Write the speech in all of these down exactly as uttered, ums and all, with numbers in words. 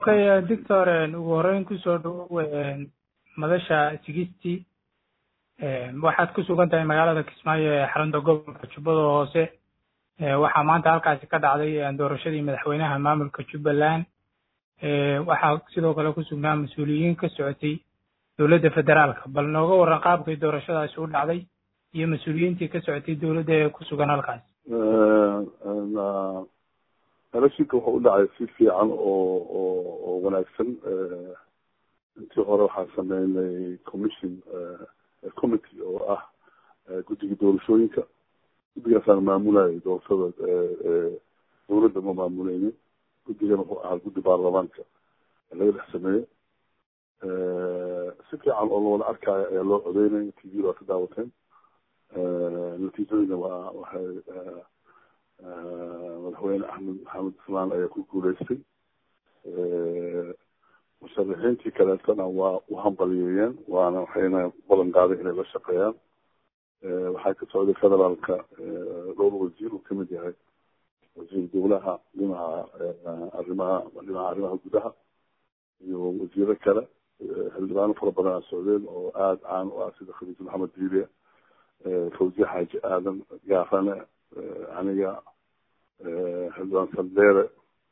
Okay, Doctor, ugu horeyn ku soo dhawow madasha sigistii waxaad ku sugan tahay magaalada Kismaayo ee xarunta gobolka Jubbada Hoose waxaa maanta halkaasi ka dhacday doorashadii madaxweynaha maamulka Jubbaland waxaa sidoo kale ku sugnaa mas'uuliyiin ka socotay dowladda federaalka bal nooga waran qaabkay doorashadaasi u dhacday iyo mas'uuliyiintii ka socotay dowladda ee ku sugan halkaas electionka wuxuu u dhacay si fiican oo oo oo wanaagsan intii hore waxaan sameynay commission committee oo ah guddiga doorashooyinka guddigaasaan maamulayay doorashada dowladda ma maamuleynin guddigana wuxuu ahaa guddi baarlamaanka laga dhex sameeyey si fiican oo loola arkaayo ayaa loo codeynay t v waa ka daawateen natiijadina waa waxay madaxweyne axmed maxamed islaan ayaa ku guuleystay musharaxiintii kaleetana waa u hambaliyeeyeen waana waxayna ballan qaaday inay la shaqeeyaan waxaa ka socday federaalka dhowr wasiir uu kamid yahay wasiir dowlaha dhinaca arrimaha dhinaca arrimaha gudaha iyo wasiiro kale xildhibaano fara badan aa socdeen oo aada caan u ah sida khaliifa maxamed diiriye fawziye xaaji aadan gaarane aniga xildhibaan saldheere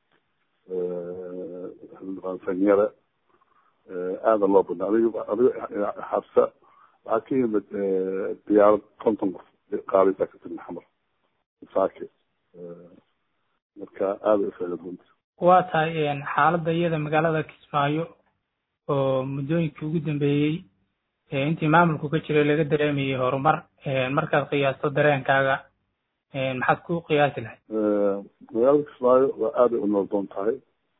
xildhibaan sanyare aada loo badna adiga adiga xabsa waxaa ka yimid diyaarad konton qof qaadaysaa ka timid xamar saake marka aada u ficlan runta waa tahay xaaladda iyada magaalada Kismaayo oo muddooyinkii ugu dambeeyey intii maamulku ka jiray laga dareemayay horumar markaad qiyaasto dareenkaaga maxaad ku qiyaasi lahayd magaalada Kismaayo waa aada u nooldoon tahay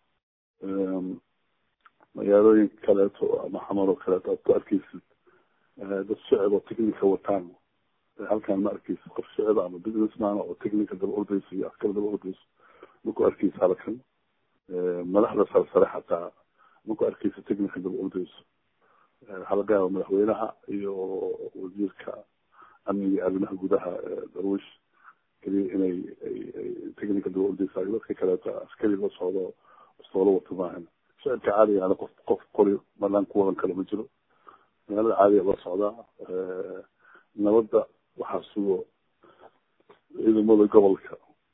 magaalooyin kaleeto ama xamar oo kaleeto aad ku arkeysid dad shicib oo technica wataan halkaan ma arkeysid qof shicib ama businessman oo technica daba ordayso iyo askar daba ordayso ma ku arkeysid halkan madaxda sarsare xataa ma ku arkeysid technica daba ordayso waxaa laga yaaba madaxweynaha iyo wasiirka amniga arrimaha gudaha darwish kaliya inay technica daba ordaysa dadka kaleeto askari la socdo soola wato maahan shicibka caadiga ana qof qof qori banaan ku wadan kale ma jiro magaalada caadiga la socdaa nabadda waxaa sugo ciidamada gobolka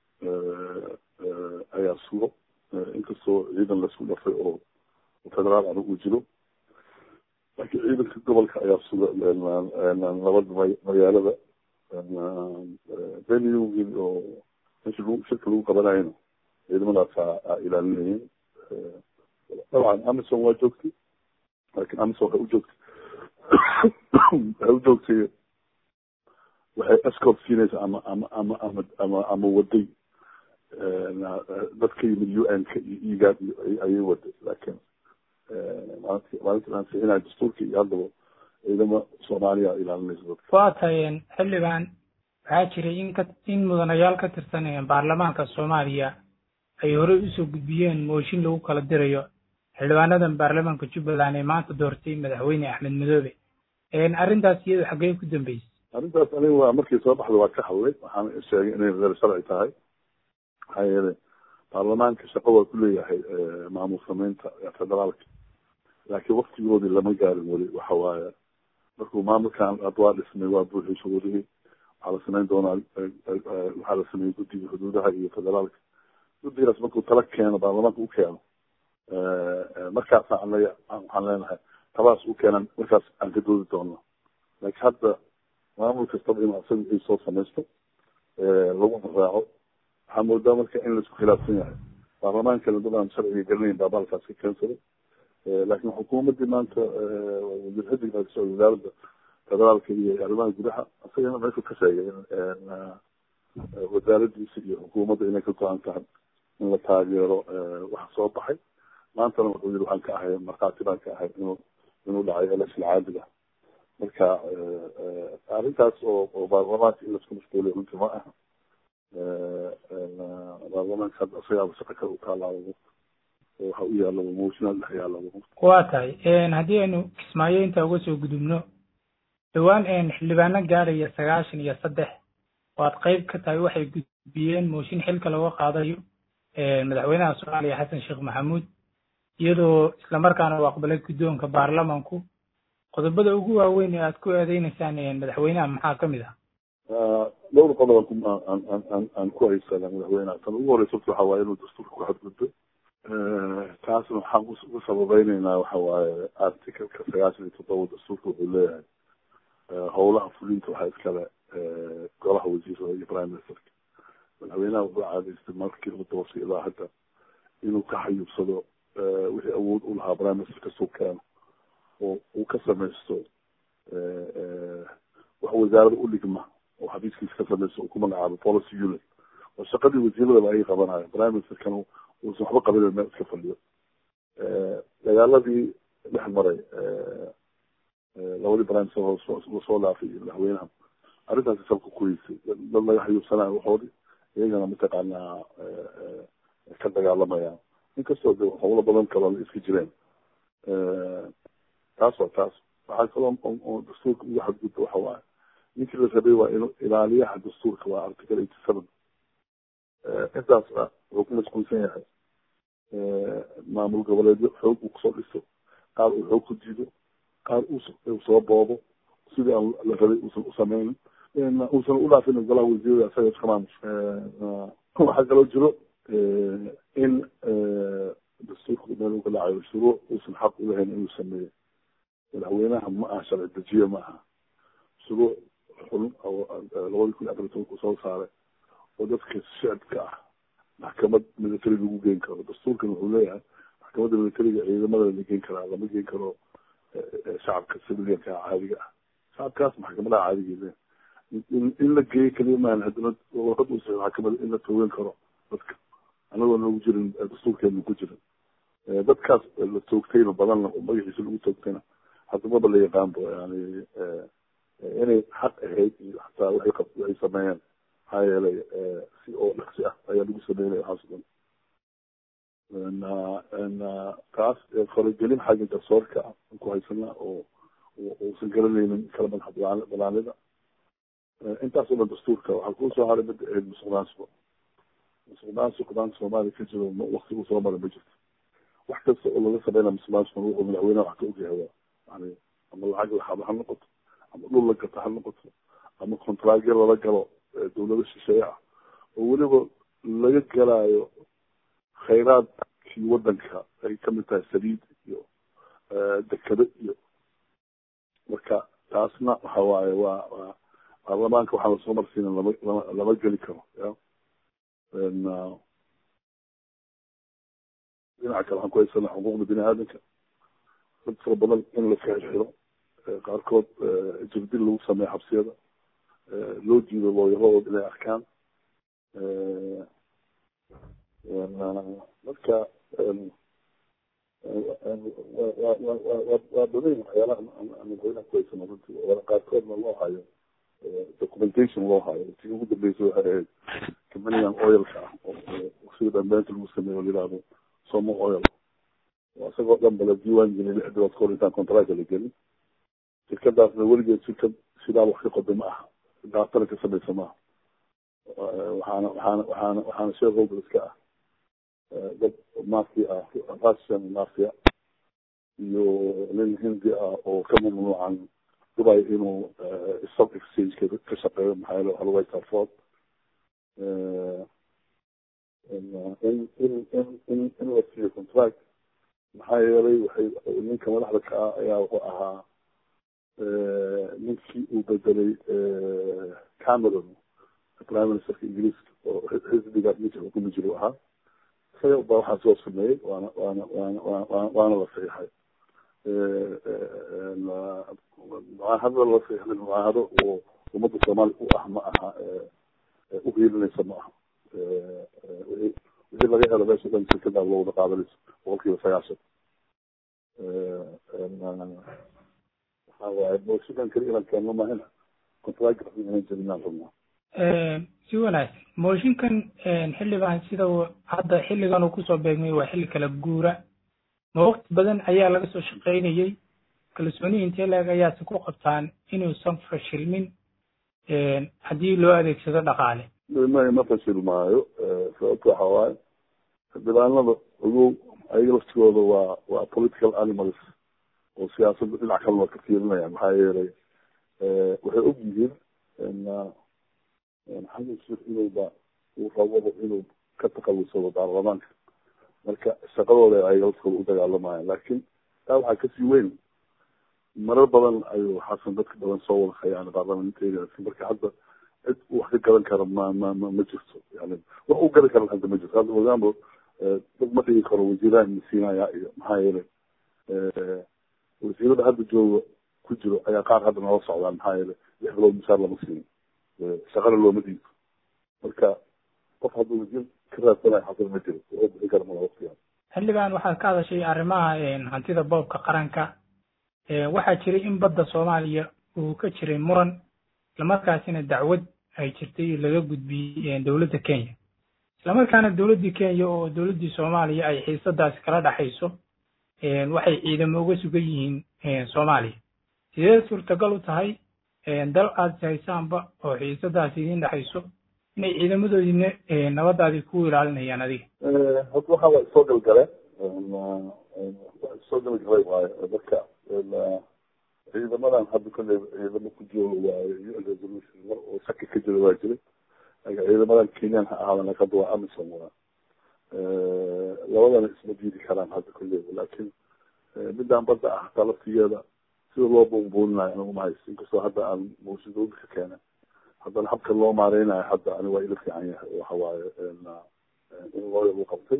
ayaa sugo inkastoo ciidan laisku dhafay oo federaal adag uu jiro laakiin ciidanka gobolka ayaa suga nabadda magaalada beniyowgii oo meesha shirka lagu qabanayana ciidamadaasa ilaalinayeen dabcan amison waa joogtay laakiin amison waxay u joogtay waxay u joogtay waxay escort siinaysa ama ama ama ama ama ama waday dad ka yimid u n ka iyo igaad ayay waday laakiin maalintii maalintii aan sixinaya dastuurka iyo haddaba ciidamo soomaaliya ilaalinaysa dadka waa tahay xildhibaan waxaa jiray in ka in mudanayaal ka tirsan baarlamaanka Soomaaliya ay hore u soo gudbiyeen mooshin lagu kala dirayo xildhibaanadan baarlamaanka Jubbaland ee maanta doortay madaxweyne Axmed Madoobe een arrintaas iyadu xagee ku dambeysay arrintaas aniga waa markii soo baxday waa ka hadlay waxaan sheegay inay reer sharci tahay maxaa yeelay baarlamaanka shaqo waa ku leeyahay maamul samaynta federaalka laakiin waqtigoodii lama gaarin weli waxa waaye markuu maamulkan adwaa dhismay waa buuxiyey shuruudihii waxaa la samayn doonaa waxaa la sameeyey guddiga xuduudaha iyo federaalka guddigaas markuu tala keeno baarlamaanka u keeno markaasaan anaga waxaan leenahay tabaas u keenan markaas aan ka doodi doono laakiin hadda maamul kastaba inuu asaga ay soo samaysto lagu raaco waxaa moodaa marka in laisku khilaafsan yahay baarlamaankana dad aan sharciga garanayn baa baalkaas ka keensaday laakiin xukuumaddii maanta wasiir xidig baa kasocday wasaaradda federaalka iyo arrimaha gudaha asagana meeshuu ka sheegay in wasaaraddiisa iyo xukuumadda inay ka go-an tahay in la taageero waxa soo baxay maantana wuxuu yidhi waxaan ka ahay markhaati baan ka ahay inuu inuu dhacay election caadiga marka arrintaas oo oo baarlamaanka in laisku mashquuliyo runtii ma aha baarlamaanka hadda asagaaba shaqa kale u taalaabo waxa u yaallaba mooshinaa dhex yaallaba waa tahay haddii aynu Kismaayo inta uga soo gudubno dhawaan xildhibaano gaaraya sagaashan iyo saddex waad qayb ka tahay waxay gudbiyeen mooshin xilka looga qaadayo madaxweynaha Soomaaliya Xasan Sheekh Maxamuud iyadoo isla markaana uu aqbalay guddoonka baarlamanku qodobada ugu waaweyn ee aad ku eedeynaysaan madaxweynaha maxaa ka mid ah dhowr qodob aan aan aan aan ku haysana madaxweynaha tan ugu horeysa waxa waaye inuu dastuurka ku xadgudbo taasna waxaan ku sababaynaynaa waxa waaye articleka sagaashan iyo toddoba dastuurka wuxuu leeyahay howlaha fulinta waxaa iskale golaha wasiirada iyo prime ministerka madaxweynaha wuxuu caadaystay markii ugu doortay ilaa hadda inuu ka xayuubsado wixii awood u lahaa prime ministerka suukeena oo uu ka samaysto wax wasaarada u dhigma oo xafiiskiisa ka samaysto uu ku magacaabo policy unit oo shaqadii wasiiradaba ay qabanayo prime ministerkana uusan waxba qabanin meel iska fadhiyo dagaaladii dhex maray labadii prime minister soo dhaafay iyo madaxweynaha arrintaasi salka ku heysay dad laga xayuubsanayo waxoodii iyagana mataqaanaa ka dagaalamayaan inkastoo de howlo badan kaloo iska jireen taas waa taas waxaa kaloo oo dastuurka ugu xadgudba waxa waaye ninkii la rabay waa inuu ilaaliyaha dastuurka waa article eighty seven intaasna wuxuu ku mashquulsan yahay maamul goboleedyo xoog uu kusoo dhiso qaar uu xoog ku diido qaar uu soo boobo sidii aan la rabay uusan u sameynin uusan u dhaafin golaha wasiirada isaga iska maamusha waxaa kaloo jiro in dastuurka meel uu ka dhacayo shuruuc uusan xaq u lahayn inuu sameeyo madaxweynaha ma aha sharci dejiye ma aha shuruuc xun labadii kun iyo afar iyo tobanka soo saaray oo dadka shicibka ah maxkamad military lagu geen karo dastuurkan wuxuu leeyahay maxkamadda militariga ciidamada la geen karaa lama geen karo shacabka civilianka caadiga ah shacabkaas maxkamadaha caadigeeda in la geeyo kaliya maahan haddana warqad uu saxiixo maxkamada in la toogan karo dadka anagoo nagu jirin dastuurkeenu ku jirin dadkaas la toogtayna badanna oo magaciisa lagu toogtayna hadamaba la yaqaanbo yani inay xaq ahayd iyo xataa waxay qab waxay sameeyeen maxaa yeelay si oo dhaqsi ah ayaa lagu sameynaya waxaas dhan taas faragelin xagga garsoorka ah ku haysanaa oo uusan garanaynin kala madax banaanida intaas oo dhan dastuurka waxaa kuu soo haray mid ahayd musuqmaasuqa musuqmaasuq maanta soomaaliya ka jiro wakti uu soo mara ma jirto wax kasta oo laga sameynaa musuqmaasuqa wuxuu madaxweynaha wax ka ogyahay yani ama lacag laxado ha noqoto ama dhul la gato ha noqoto ama kontraagyo lala galo dawlado shisheeye ah oo weliba laga galaayo khayraadkii wadanka ay kamid tahay saliid iyo dekado iyo marka taasna waxa waaye waa waa baarlamaanka waxaa lasoo marsiina lama lama lama geli karo ya dhinaca kale waxaan ku haysanaa xuquuqda bini aadamka dad fara badan in la xirxiro qaarkood jirdil lagu sameeyo xabsiyada loo diido looyarahooda inay arkaan marka waa badan waxyaalaha madaxweynaha ku haysano runtii wala qaarkoodna loo hayo documentation loo hayo tii ugu dambeysa waxay ahayd companigan oilka ah oo sida dambeynta lagu sameeyo layihahdo somo oil isagoo dhan bala diiwaan gelin lix bilood kahor intaan contracta la gelin shirkadaasna weligeed shirkad sidaa wax ka qoday ma aha daatana ka samaysa maaha waxaana waxaana waxaana waxaana shareholder iska ah dad mafia ah russian mafia iyo nin hindi ah oo ka mamnuucan dubai inuu stock exchange ka shaqeeyo maxaa yeele waxa lagu haystaa fraud in in in in in la siiyo contract maxaa yeelay waxay ninka madaxda ka ah ayaa wuxuu ahaa ninkii uu bedelay cameron prime ministerka ingiriiska oo xisbigaas ninka xukumi jiro ahaa isaga baa waxaa soo sameeyey waana waana waana waana waana la saxiixay mucaahadada la saxiixday mucaahado oo ummadda soomaaliya u ah ma aha u hiilinaysa ma aha wixii laga helo meesha dhan shirkada loo wada qaadanayso boqolkiiba sagaashan waxaa waaye mooshidan kali inaan keenno maahina contract inaan jirinaan rabnaa si wanaagsan mooshinkan xildhibaan sida hadda xilligan uu kusoo beegmay waa xilli kala guura ma waqti badan ayaa laga soo shaqaynayay kalsooni intee leeg ayaase ku qabtaan inuusan fashilmin haddii loo adeegsado dhaqaale ma ma fashilmaayo sababta waxaa waaye xildhibaanada ogow ayaga laftigooda waa waa political animals oo siyaasadda dhinac kale waa ka fiirinayaan maxaa yeelay waxay og yihiin xasan sheekh inayba uu rabado inuu ka taqalusado baarlamaanka marka shaqadooda ayaga laftooda u dagaalamayaan laakiin taa waxaa kasii weyn marar badan ayuu xasan dadka badan soo wada khayaan baarlamanteeda marka hadda cid wax ka garan kara ma ma ma ma jirto yani wax u garan kara hadda ma jirto hadda for example dad ma dhigi karo wasiiraha masiinaya iyo maxaa yeelay wasiirada hadda jooga ku jiro ayaa qaar hadda nala socdaan maxaa yeelay lix bilood mushaar lama siin shaqana looma dhiibo marka qof hadduu wasiir ka raadsanayo xasan ma jiro wuxuu bixi kara mala waqtigaan xildhibaan waxaad ka hadashay arrimaha hantida boobka qaranka waxaa jiray in badda soomaaliya uu ka jiray muran islamarkaasina dacwad ay jirtay laga gudbiyey dowladda kenya islamarkaana dowladdii kenya oo dowladdii soomaaliya ay xiisadaasi kala dhaxayso waxay ciidamo uga sugan yihiin soomaaliya sidee suurtagal u tahay dal aad haysaanba oo xiisadaasi idiin dhexayso inay ciidamadoodiina nabadaadii ku ilaalinayaan adiga horta waxaa waa isoo galgaleen waa isoo galgalay waayo marka ciidamadan hadda kale ciidamo ku jiro waa resolution mar oo shaki ka jira waa jiray ciidamadan kenyan ha ahaadan hadda waa amisom waa labadana isma diidi karaan hadda kale laakiin midaan badda ah hataa laftigeeda sida loo buunbuuninayo anigu ma haysto inkastoo hadda aan mawsidooda ka keenay haddana habka loo maareynayo hadda ani waa ila fiican yahay waxa waaye in looya uu qabtay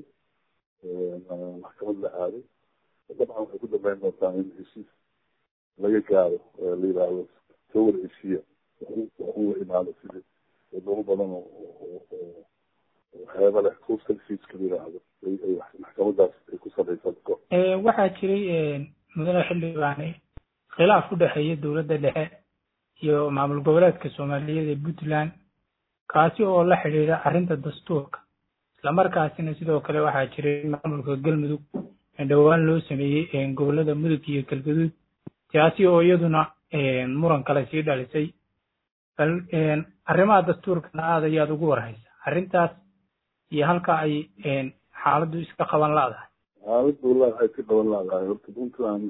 maxkamad la aaday dabcan waxay ku dambeyn doontaa in heshiis laga gaaro la yidhaahdo soo wada heshiiya waxuu la imaado sidii wadamo badan oo waxyaaba leh coastal stateska la yidhaahdo ay maxkamadaas ay ku samaysan ko waxaa jiray mudane xildhibaane khilaaf u dhexeeya dowladda dhexe iyo maamul goboleedka soomaaliyeed ee puntland kaasi oo la xidhiidha arrinta dastuurka islamarkaasina sidoo kale waxaa jiray maamulka galmudug dhowaan loo sameeyey gobolada mudug iyo galgaduud taasi oo iyaduna muran kale sii dhalisay bal arrimaha dastuurkana aad ayaad ugu warhaysa arrintaas iyo halka ay xaaladdu iska qaban laadahay xaaladdu wallahi waxay ka qaban laadahay horta puntland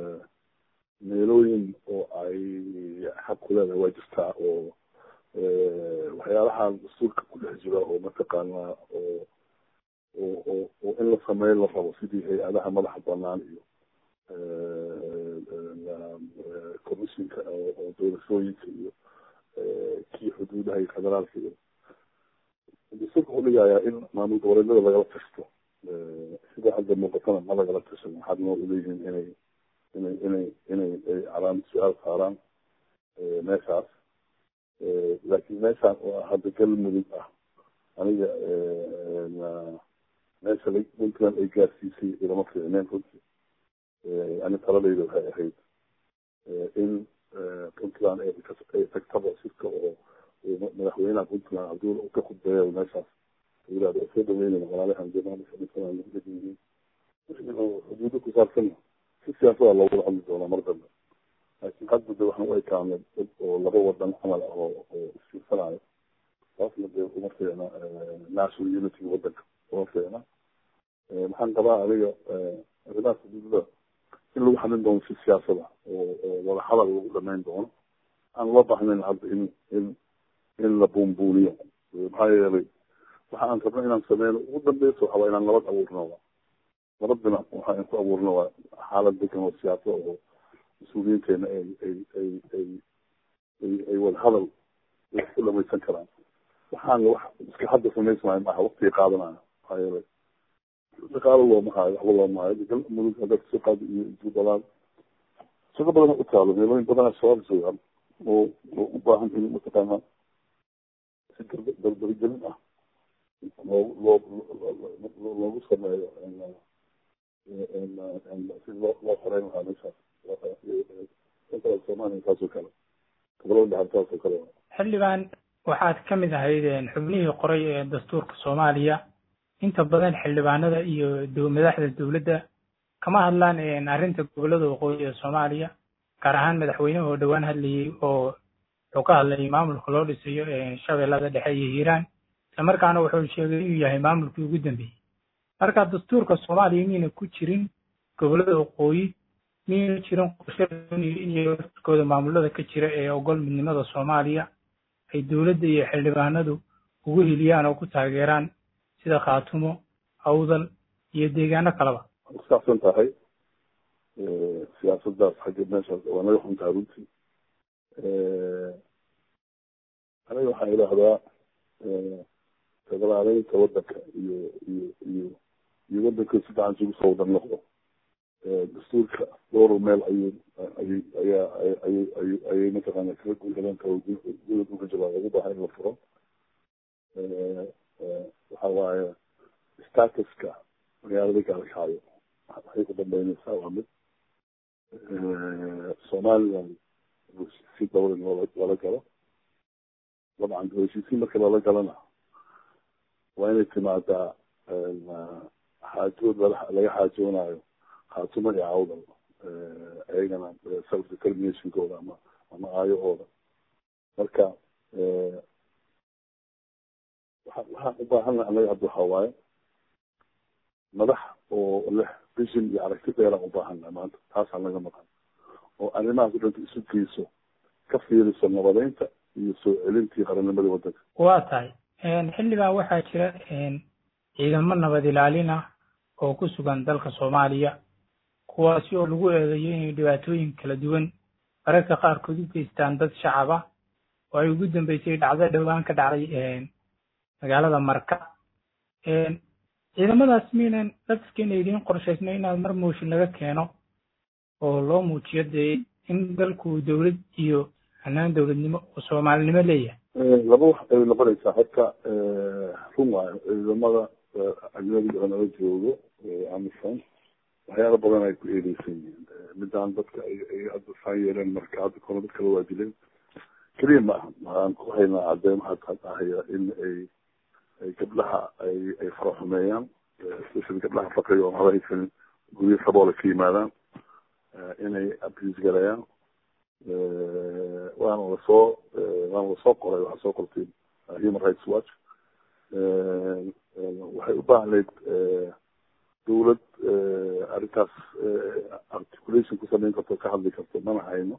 meelooyin oo ay xaq ku leedahay waa jirtaa oo waxyaalaha dastuurka ku dhex jira oo mataqaanaa oo oo oo oo in la sameeyo la rabo sidii hay-adaha madaxa banaan iyo commissionka oo doorashooyinka iyo kii xuduudaha iyo federaalka iyo dastuurka wuxuu dhigayaa in maamul goboleedyada lagala tashto sida hadda muuqatana ma lagala tashan waxaad noo uleeyihiin inay inay inay inay ay calaamad su-aal saaraan meeshaas laakiin meeshaan oo hadda galmudug ah aniga meesha puntland ay gaarsiisay ilama fiicneen runtii ani taladayda waxay ahayd in puntland ay tagtaba shirka oo madaxweynaha puntland cabdulla uu ka khudbeeyo meeshaas yidhahdo soo dhaweynayna walaalahan jamaalisha puntland lagu dhegeyey xuduudo ku saabsan si siyaasada loogu hadli doonaa mar dambe laakiin hadda de waxaan u ekaanay dad oo laba wadan camal ah oo oo isfiirsanayo taasna dee uma fiicna national unity wadanka uma fiicna maxaan qabaa aniga arrimahaas xuduudada in lagu xalin doono si siyaasada oo oo wada hadal lagu dhamayn doono aan loo baahnayn hadda in in in la buunbuuniyo maxaa yeelay waxa aan rabno inaan sameyno ugu dambeyso waxa waa inaan nabad abuurno nabadina waxaan ku abuurno waa xaalad degan oo siyaasa oo mas-uuliyiinteena ay ay ay ay ay ay wada hadal ku dhamaysan karaan waxaan wax iska hadda samaysmayo maaha waqtiga qaadanaya maxaa yeelay shaqaalo looma haayo waxba looma haayo galmudug hadda kasoo qaado iyo jubbaland shaqo badan u taalo meelooyin badana shabaab joogaan oo oo u baahan in mataqaanaa si darbarigelin ah loo loo loogu sameeyo si loo loo xoreyn lahaa meeshaas soomaaliya saasoo kale gobolada dhaxal saasoo kale xildhibaan waxaad ka mid ahayd xubnihii qoray ee dastuurka soomaaliya inta badan xildhibaanada iyo madaxda dowladda kama hadlaan arrinta gobolada waqooyi ee soomaaliya gaar ahaan madaxweynaha oo dhowaan hadlayay oo wuxuu ka hadlayay maamulka loo dhisayo shabeellada dhexe iyo hiiraan islamarkaana wuxuu sheegay inuu yahay maamulkii ugu dambeeyey marka dastuurka Soomaaliya miyayna ku jirin gobolada waqooyi miyayna jirin qorshe iyo kooda maamulada ka jira ee ogol midnimada Soomaaliya ay dawladda iyo xildhibaanadu ugu hiliyaan oo ku taageeraan sida Khaatumo Awdal iyo deegaano kaleba saxsan tahay ee siyaasaddaas xagga meeshaas waa naga xuntaa runtii ee aniga waxaan idhaahdaa federaaleynta waddanka iyo iyo iyo iyo waddanka si fiican isugu soo wada noqdo dastuurka dhowr meel ayuu ayay ayaa ayay ayay ayay mataqaana kala guuleelan karo dowladda uga jawaa lagu baahan in la furo waxa waaye statuska magaalada gaalkaayo waxay ku dambeynaysaa waa mid somaliland si dowlad loola galo dabcan heshiisiin marka loola galana waa inay timaadaa xaajood laga xaajoonayo Khaatumo iyo Awdal ayagana self determinationkooda ama ama aayahooda marka waxaan u baahana anaga hadda waxaa waaye madax oo leh vision iyo aragti dheeraan u baahana maanta taasaan laga maqan oo arrimahaas u dhanta isu geyso ka fiiriso nabadeynta iyo soo celintii qarannimadii waddanka waa tahay xildhibaan waxaa jira ciidamo nabad ilaalin ah oo ku sugan dalka Soomaaliya kuwaasi oo lagu eedeeyay inay dhibaatooyin kala duwan mararka qaarkood u geystaan dad shacab ah oo ay ugu dambeysay dhacdo dhowaan ka dhacday magaalada Marka ciidamadaas miinan dadkeen idin qorshaysnay inaad mar mooshin laga keeno oo loo muujiyo dee in dalku dawlad iyo hanaan dawladnimo oo Soomaalinimo leeyahay laba wax ay noqonaysaa halka run waayo ciidamada ajnabiga oo nala joogo amisan waxyaalo badan ay ku eedeysan yihiin midaan dadka ay hadda saan yeeleen marka hadda koona dadka la waadileen keliya ma aha waxaan ku haynaa caddeyn waxaa tahaya in ay ay gabdhaha ay ay faraxumeeyaan especially gabdhaha faqriga oo haba haysanin guryo saboola ka yimaadaan inay abuse galayaan waana lasoo waana lasoo qoray waxaa soo qortay human rights watch waxay u baahnayd dawlad arrintaas articulation ku samayn karto ka hadli karto mana hayno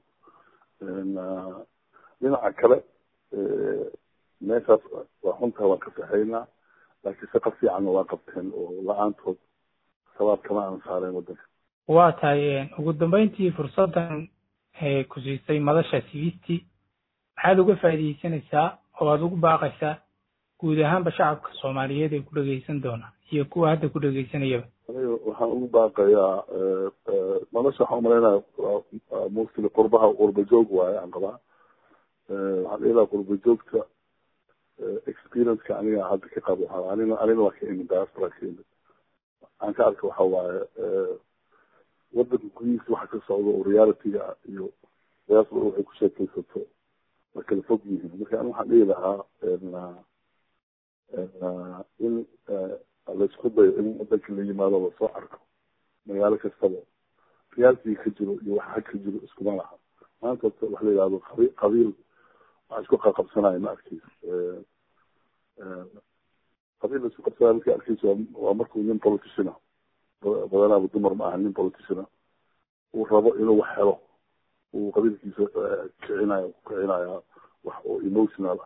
dhinaca kale meeshaas waa xuntaa waan ka saxaynaa laakiin shaqo fiicanna waa qabteen oo la-aantood sabaab kama aan saareen waddanka waa tahay ugu dambeyntii fursaddan ku siisay madasha sigisti maxaad uga faa'iidaysanaysaa oo aad ugu baaqaysaa guud ahaanba shacabka Soomaaliyeed ee ku dhageysan doona iyo kuwa hadda ku dhageysanayaba waxaan ugu baaqayaa madasha waxaan umaleynaya mostly qurbaha qurba joog waaye aan qabaa waxaan dhihilaha qurba joogta experienceka aniga hadda ka qabo waxaa anina anina waa ka imid diaspora ka imid aan ka arka waxa waaye waddanka gudihiisa waxa ka socda oo realityga iyo diaspora waxay ku sheekaysato waa kala fog yihiin marka ani waxaan dhihi lahaa in laisku dayo in waddanka la yimaado lasoo arko magaalo kastaba realityga ka jiro iyo waxa ka jiro iskuma laha maanta wax la yidhahdo qabiil waxaa isku qaqabsanaya ma arkeysa qabiil la isku qabsanaya markii arkeysa waa markuu nin politician ah badanaaba dumar ma aha nin politician ah uu rabo inuu wax helo uu qabiilkiisa kicinayo ku kicinaya wax oo emotional